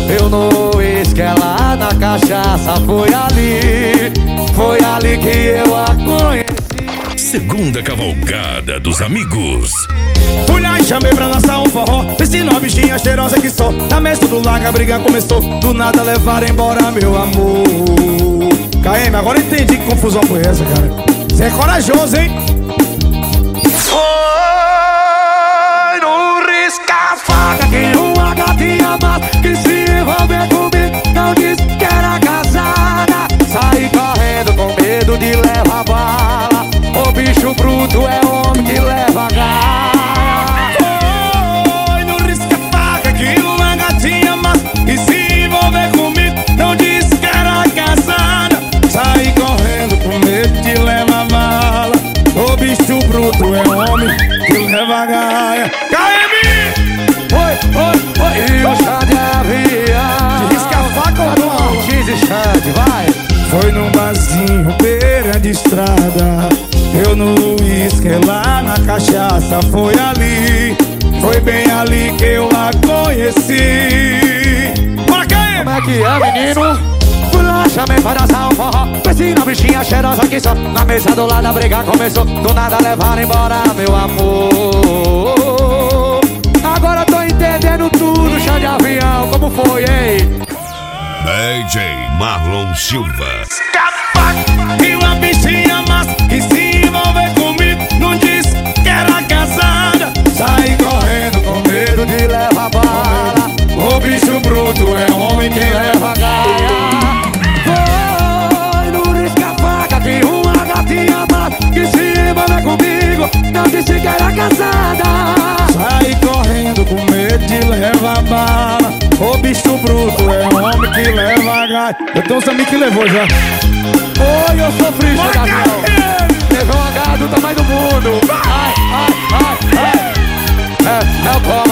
Eu no uísque, ela na cachaça. Foi ali que eu a conheci. Segunda cavalgada dos amigos. Fui lá e chamei pra dançar um forró. Pensei numa bichinha cheirosa que só. Na mesa do lago a briga começou. Do nada levaram embora meu amor. KM, agora eu entendi que confusão foi essa, cara. Você é corajoso, hein? Foi no risca-faca que uma gatinha mata que se envolver comigo. Não disse que era casada. Saí correndo com medo de levar bala. O bicho bruto é homem que leva gaia. Foi no risca-faca que uma gatinha mata que se envolver comigo. Não disse que era casada. Saí correndo com medo de levar bala. O bicho bruto é homem que leva gaia. KM! Foi, e o Xande avião. De risca-faca ou não? Diz Xande, vai. Foi num barzinho, beira de estrada. Eu no uísque, lá na cachaça. Foi bem ali que eu a conheci. Bora, KM! Como é que é, menino? Fui lá, chamei pra dançar um forró. Pensei na bichinha cheirosa que só. Na mesa do lado a briga começou. Do nada levaram embora meu amor. Agora tô entendendo tudo, chão de avião. Como foi, hein? DJ Marlon Silva. E uma bichinha massa que se envolver comigo. Não disse que era casada. Saí correndo com medo De levar bala. O bicho bruto é homem que leva gaia. Foi no risca-faca que uma gatinha mata que se envolver comigo. Não disse que era casada. Saí correndo com medo de levar bala. O bicho bruto é homem que leva gaia. Eu tenho uns amigos que levou já. Oi, eu sofri, chão de avião. Levou uma gaia do tamanho do mundo. Ai. É o